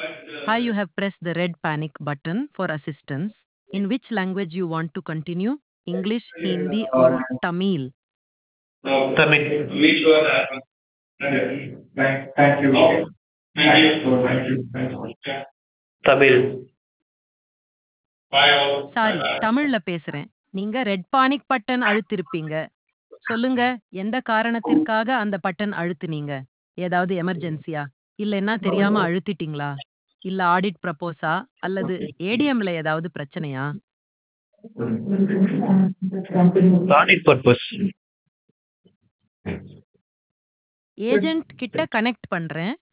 Hi, you have pressed the red panic button for assistance. In which language you want to continue? English, Hindi, or Tamil? Tamil. Thank you. Tamil. Sorry, தமிழ்ல பேசுறேன். நீங்க red panic button அழுத்திருப்பீங்க. சொல்லுங்க, எந்த காரணத்திற்காக அந்த button அழுத்துனீங்க? ஏதாவது எமர்ஜென்சியா? இல்லைன்னா தெரியாம அழுத்திட்டீங்களா? இல்ல ஆடிட் ப்ரப்போஸா? அல்லது ஏடிஎம்ல ஏதாவது பிரச்சனையா? Audit purpose. ஏஜென்ட் கிட்ட கனெக்ட் பண்றேன்.